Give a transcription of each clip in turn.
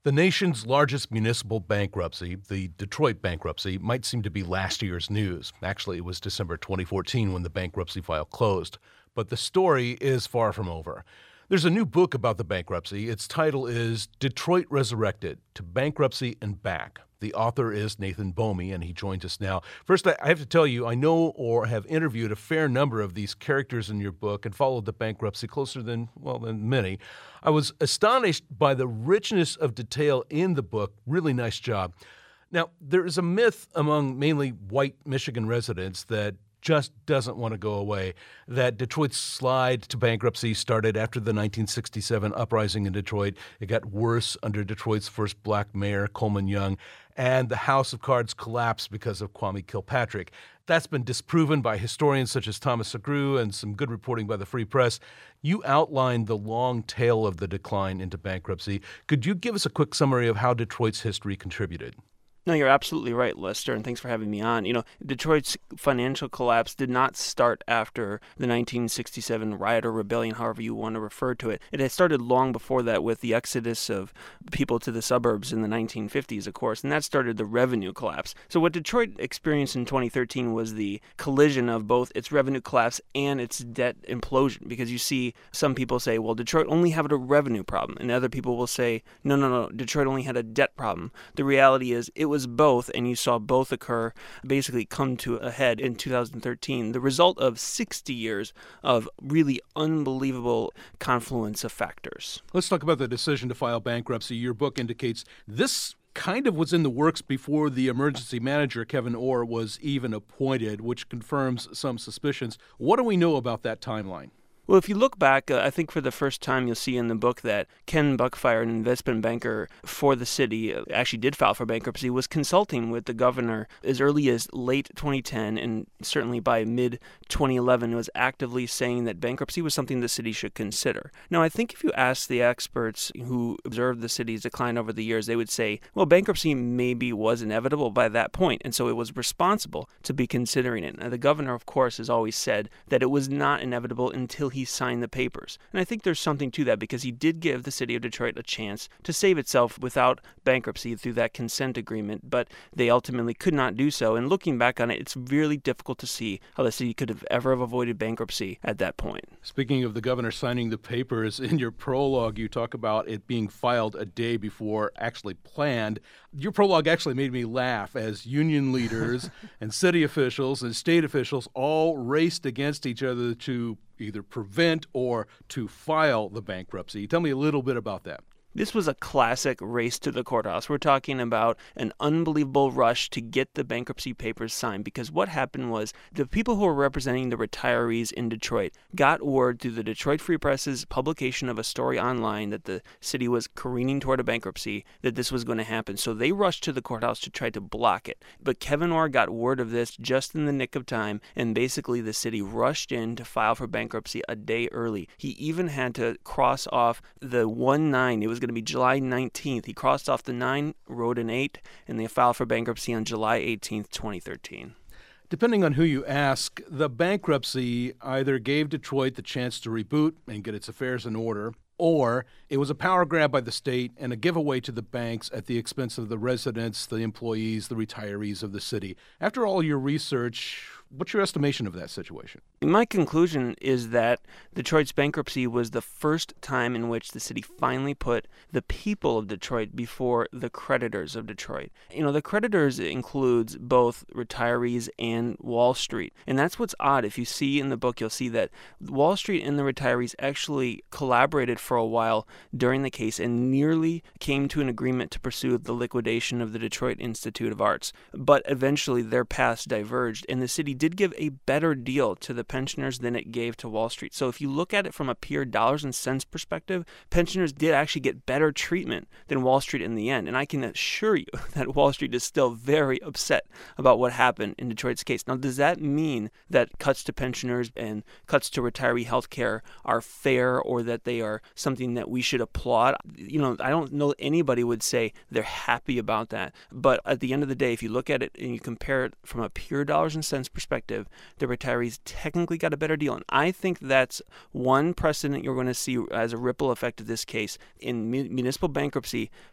The nation's largest municipal bankruptcy, the Detroit bankruptcy, might seem to be last year's news. Actually, it was December 2014 when the bankruptcy file closed. But the story is far from over. There's a new book about the bankruptcy. Its title is Detroit Resurrected: To Bankruptcy and Back. The author is Nathan Bomey, and he joins us now. First, I have to tell you, I know or have interviewed a fair number of these characters in your book and followed the bankruptcy closer than many. I was astonished by the richness of detail in the book. Really nice job. Now, there is a myth among mainly white Michigan residents that just doesn't want to go away, that Detroit's slide to bankruptcy started after the 1967 uprising in Detroit. It got worse under Detroit's first black mayor, Coleman Young, and the House of Cards collapsed because of Kwame Kilpatrick. That's been disproven by historians such as Thomas Sugrue and some good reporting by the Free Press. You outlined the long tail of the decline into bankruptcy. Could you give us a quick summary of how Detroit's history contributed? No, you're absolutely right, Lester, and thanks for having me on. Detroit's financial collapse did not start after the 1967 riot or rebellion, however you want to refer to it. It had started long before that with the exodus of people to the suburbs in the 1950s, of course, and that started the revenue collapse. So what Detroit experienced in 2013 was the collision of both its revenue collapse and its debt implosion, because you see some people say, well, Detroit only had a revenue problem, and other people will say, no, Detroit only had a debt problem. The reality is it was both, and you saw both occur, basically come to a head in 2013, the result of 60 years of really unbelievable confluence of factors. Let's talk about the decision to file bankruptcy. Your book indicates this kind of was in the works before the emergency manager, Kevin Orr, was even appointed, which confirms some suspicions. What do we know about that timeline? Well, if you look back, I think for the first time you'll see in the book that Ken Buckfire, an investment banker for the city, actually did file for bankruptcy, was consulting with the governor as early as late 2010, and certainly by mid-2011 was actively saying that bankruptcy was something the city should consider. Now, I think if you ask the experts who observed the city's decline over the years, they would say, well, bankruptcy maybe was inevitable by that point, and so it was responsible to be considering it. Now, the governor, of course, has always said that it was not inevitable until he signed the papers. And I think there's something to that because he did give the city of Detroit a chance to save itself without bankruptcy through that consent agreement, but they ultimately could not do so. And looking back on it, it's really difficult to see how the city could have ever have avoided bankruptcy at that point. Speaking of the governor signing the papers, in your prologue, you talk about it being filed a day before actually planned. Your prologue actually made me laugh as union leaders and city officials and state officials all raced against each other to either prevent or to file the bankruptcy. Tell me a little bit about that. This was a classic race to the courthouse. We're talking about an unbelievable rush to get the bankruptcy papers signed, because what happened was the people who were representing the retirees in Detroit got word through the Detroit Free Press's publication of a story online that the city was careening toward a bankruptcy, that this was going to happen. So they rushed to the courthouse to try to block it. But Kevin Orr got word of this just in the nick of time, and basically the city rushed in to file for bankruptcy a day early. He even had to cross off the 1-9. It was going to be July 19th. He crossed off the 9, wrote an 8, and they filed for bankruptcy on July 18th, 2013. Depending on who you ask, the bankruptcy either gave Detroit the chance to reboot and get its affairs in order, or it was a power grab by the state and a giveaway to the banks at the expense of the residents, the employees, the retirees of the city. After all your research, what's your estimation of that situation? My conclusion is that Detroit's bankruptcy was the first time in which the city finally put the people of Detroit before the creditors of Detroit. The creditors includes both retirees and Wall Street. And that's what's odd. If you see in the book, you'll see that Wall Street and the retirees actually collaborated for a while during the case and nearly came to an agreement to pursue the liquidation of the Detroit Institute of Arts. But eventually their paths diverged, and the city did give a better deal to the pensioners than it gave to Wall Street. So if you look at it from a pure dollars and cents perspective, pensioners did actually get better treatment than Wall Street in the end. And I can assure you that Wall Street is still very upset about what happened in Detroit's case. Now, does that mean that cuts to pensioners and cuts to retiree health care are fair or that they are something that we should applaud? I don't know anybody would say they're happy about that. But at the end of the day, if you look at it and you compare it from a pure dollars and cents perspective, the retirees technically got a better deal. And I think that's one precedent you're going to see as a ripple effect of this case. In municipal bankruptcy,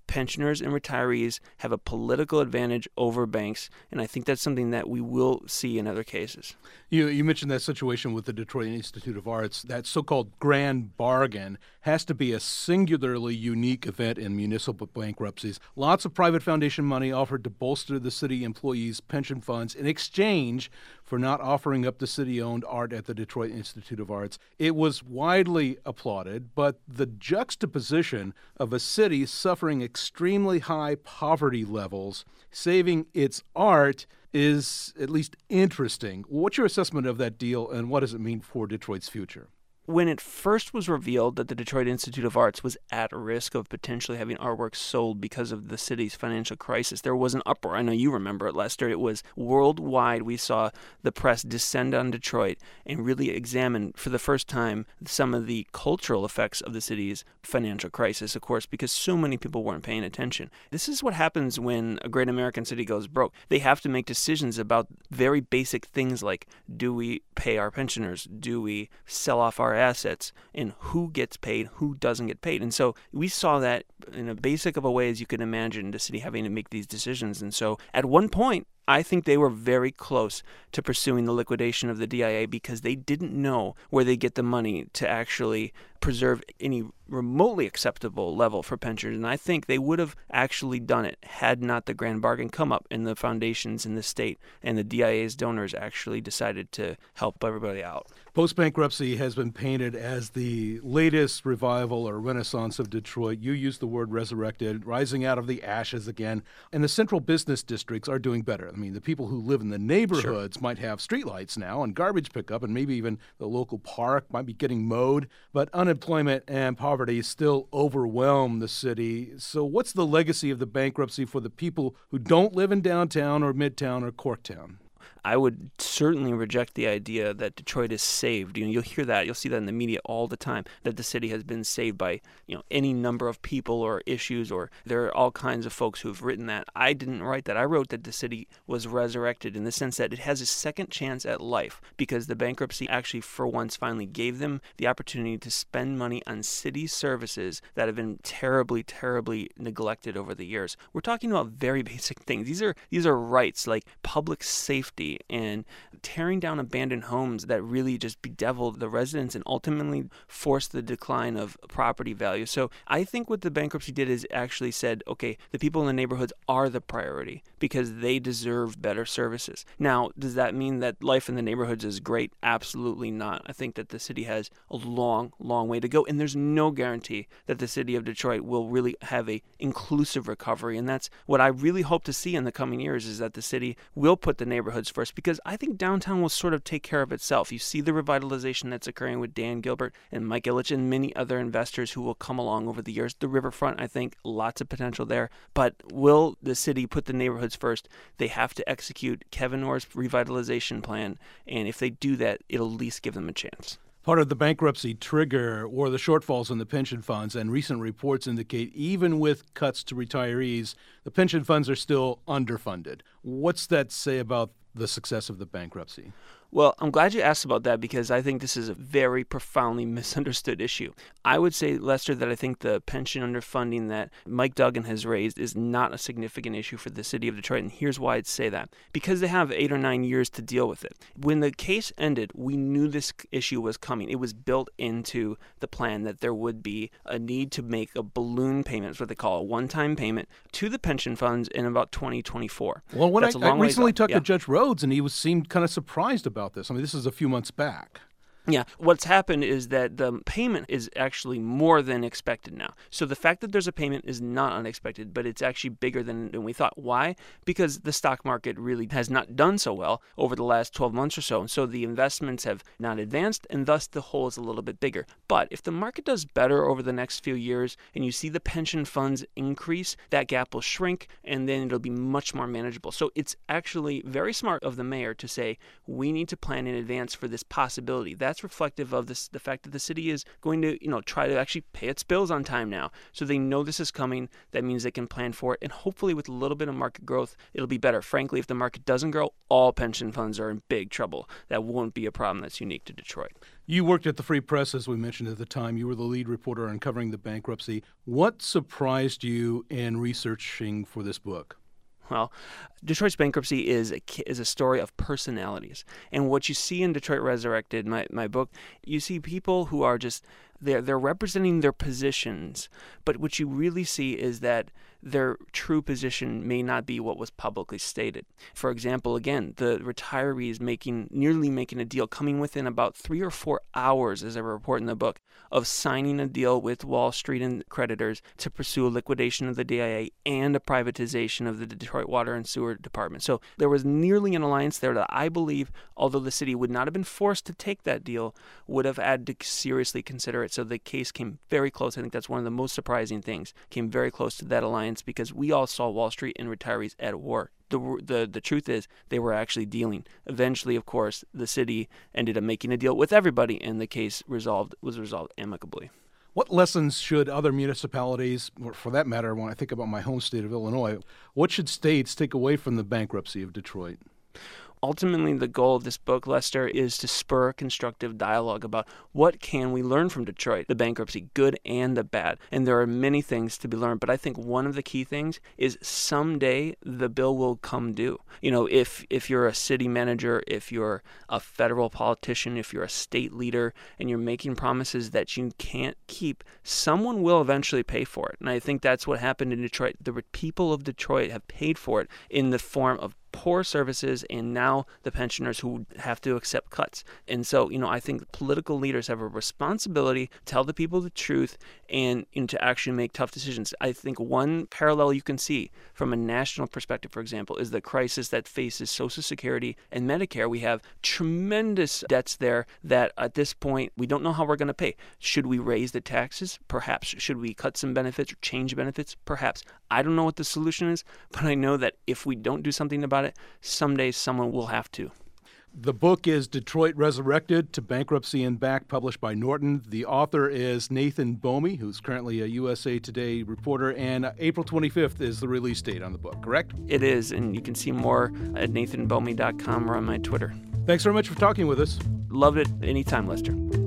pensioners and retirees have a political advantage over banks, and I think that's something that we will see in other cases. You mentioned that situation with the Detroit Institute of Arts. That so-called grand bargain has to be a singularly unique event in municipal bankruptcies. Lots of private foundation money offered to bolster the city employees' pension funds in exchange for not offering up the city-owned art at the Detroit Institute of Arts. It was widely applauded, but the juxtaposition of a city suffering extremely high poverty levels, saving its art, is at least interesting. What's your assessment of that deal, and what does it mean for Detroit's future? When it first was revealed that the Detroit Institute of Arts was at risk of potentially having artwork sold because of the city's financial crisis, there was an uproar. I know you remember it, Lester. It was worldwide. We saw the press descend on Detroit and really examine for the first time some of the cultural effects of the city's financial crisis, of course, because so many people weren't paying attention. This is what happens when a great American city goes broke. They have to make decisions about very basic things like, do we pay our pensioners? Do we sell off our assets, and who gets paid, who doesn't get paid. And so we saw that in a basic of a way as you can imagine, the city having to make these decisions. And so at one point, I think they were very close to pursuing the liquidation of the DIA because they didn't know where they get the money to actually preserve any remotely acceptable level for pensioners. And I think they would have actually done it had not the grand bargain come up and the foundations in the state and the DIA's donors actually decided to help everybody out. Post-bankruptcy has been painted as the latest revival or renaissance of Detroit. You used the word resurrected, rising out of the ashes again. And the central business districts are doing better. I mean, the people who live in the neighborhoods might have streetlights now and garbage pickup, and maybe even the local park might be getting mowed. But unemployment and poverty still overwhelm the city. So what's the legacy of the bankruptcy for the people who don't live in downtown or midtown or Corktown? I would certainly reject the idea that Detroit is saved. You'll hear that. You'll see that in the media all the time, that the city has been saved by, any number of people or issues, or there are all kinds of folks who have written that. I didn't write that. I wrote that the city was resurrected in the sense that it has a second chance at life because the bankruptcy actually for once finally gave them the opportunity to spend money on city services that have been terribly, terribly neglected over the years. We're talking about very basic things. These are rights like public safety and tearing down abandoned homes that really just bedeviled the residents and ultimately forced the decline of property value. So I think what the bankruptcy did is actually said, okay, the people in the neighborhoods are the priority because they deserve better services. Now, does that mean that life in the neighborhoods is great? Absolutely not. I think that the city has a long, long way to go, and there's no guarantee that the city of Detroit will really have a inclusive recovery, and that's what I really hope to see in the coming years is that the city will put the neighborhoods first because I think downtown will sort of take care of itself. You see the revitalization that's occurring with Dan Gilbert and Mike Ilitch and many other investors who will come along over the years. The riverfront, I think, lots of potential there. But will the city put the neighborhoods first? They have to execute Kevin Orr's revitalization plan, and if they do that, it'll at least give them a chance. Part of the bankruptcy trigger were the shortfalls in the pension funds, and recent reports indicate even with cuts to retirees, the pension funds are still underfunded. What's that say about the success of the bankruptcy? Well, I'm glad you asked about that because I think this is a very profoundly misunderstood issue. I would say, Lester, that I think the pension underfunding that Mike Duggan has raised is not a significant issue for the city of Detroit, and here's why I'd say that. Because they have 8 or 9 years to deal with it. When the case ended, we knew this issue was coming. It was built into the plan that there would be a need to make a balloon payment, that's what they call a one-time payment, to the pension funds in about 2024. Well, when I recently talked to Judge Rhodes, and he seemed kind of surprised about this. I mean, this is a few months back. Yeah, what's happened is that the payment is actually more than expected now. So the fact that there's a payment is not unexpected, but it's actually bigger than we thought. Why? Because the stock market really has not done so well over the last 12 months or so. And so the investments have not advanced, and thus the hole is a little bit bigger. But if the market does better over the next few years and you see the pension funds increase, that gap will shrink, and then it'll be much more manageable. So it's actually very smart of the mayor to say, we need to plan in advance for this possibility. that's reflective of the fact that the city is going to, try to actually pay its bills on time now. So they know this is coming. That means they can plan for it. And hopefully with a little bit of market growth, it'll be better. Frankly, if the market doesn't grow, all pension funds are in big trouble. That won't be a problem that's unique to Detroit. You worked at the Free Press, as we mentioned at the time. You were the lead reporter on covering the bankruptcy. What surprised you in researching for this book? Well, Detroit's bankruptcy is a story of personalities. And what you see in Detroit Resurrected, my book, you see people who are just, they're representing their positions. But what you really see is that their true position may not be what was publicly stated. For example, again, the retirees nearly making a deal, coming within about 3 or 4 hours, as I report in the book, of signing a deal with Wall Street and creditors to pursue a liquidation of the DIA and a privatization of the Detroit Water and Sewer Department. So there was nearly an alliance there that I believe, although the city would not have been forced to take that deal, would have had to seriously consider it. So the case came very close. I think that's one of the most surprising things, came very close to that alliance, because we all saw Wall Street and retirees at war. The truth is they were actually dealing. Eventually, of course, the city ended up making a deal with everybody, and the case was resolved amicably. What lessons should other municipalities, or for that matter, when I think about my home state of Illinois, what should states take away from the bankruptcy of Detroit? Ultimately, the goal of this book, Lester, is to spur constructive dialogue about what can we learn from Detroit, the bankruptcy, good and the bad. And there are many things to be learned, but I think one of the key things is someday the bill will come due. If you're a city manager, if you're a federal politician, if you're a state leader, and you're making promises that you can't keep, someone will eventually pay for it. And I think that's what happened in Detroit. The people of Detroit have paid for it in the form of poor services, and now the pensioners who have to accept cuts. And so, I think political leaders have a responsibility to tell the people the truth and to actually make tough decisions. I think one parallel you can see from a national perspective, for example, is the crisis that faces Social Security and Medicare. We have tremendous debts there that at this point, we don't know how we're going to pay. Should we raise the taxes? Perhaps. Should we cut some benefits or change benefits? Perhaps. I don't know what the solution is, but I know that if we don't do something about it, someday someone will have to. The book is Detroit Resurrected: To Bankruptcy and Back, published by Norton. The author is Nathan Bomey, who's currently a USA Today reporter, and April 25th is the release date on the book, correct? It is, and you can see more at nathanbomey.com or on my Twitter. Thanks very much for talking with us. Loved it. Anytime, Lester.